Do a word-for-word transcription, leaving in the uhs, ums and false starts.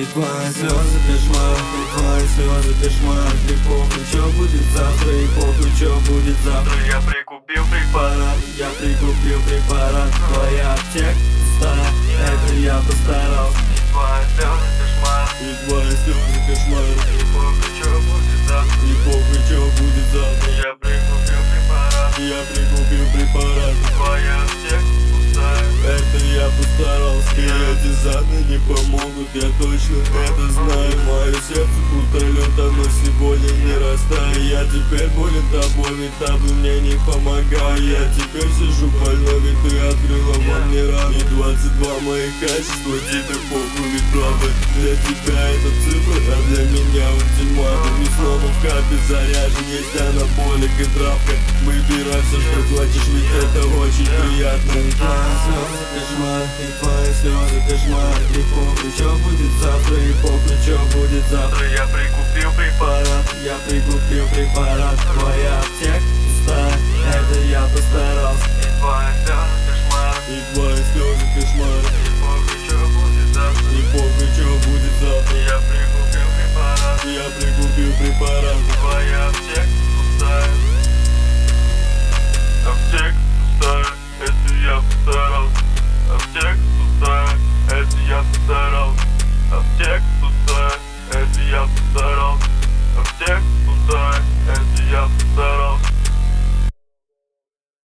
твои слезы кошмар, и твои слезы кошмар. И похуй, чё будет завтра, и похуй, чё будет завтра. Я прикупил препарат, я прикупил препарат. Твоя аптека пустая, это я постарался. И твои слезы кошмар, и твои слезы кошмар. И похуй, чё будет завтра, и похуй, чё будет завтра. Я прикупил препарат, я прикупил препарат. Твоя аптека пустая, это я постарался. И эти зады не помогут, я точно это знаю. Мое сердце будто лед, оно сегодня не растает. Я теперь болен тобой, ведь табу мне не помогает. Я теперь сижу больной, ведь ты открыла во мне рану. И двадцать два моих качества, тебе похуй, ведь правда для тебя это цифра, а для меня ультиматум. И снова в капе заряжен, есть анаболик и травка. Выбирай все, что хочешь, ведь это очень приятно. И твои слезы кошмар, и твои слезы кошмар. И похуй, чё будет завтра, и похуй, чё будет завтра. Я прикупил препарат, я прикупил препарат. Твоя аптека пустая, это я постарался. И твои слезы кошмар, и твои слезы кошмар. И похуй, чё будет завтра, и похуй, чё будет завтра. Я прикупил препарат, я прикупил препарат. Твоя аптека пустая, аптека пустая, это я постарался. Аптека пустая, это я постарался. Аптека пустая, это я постарался. Аптека пустая, это я постарался.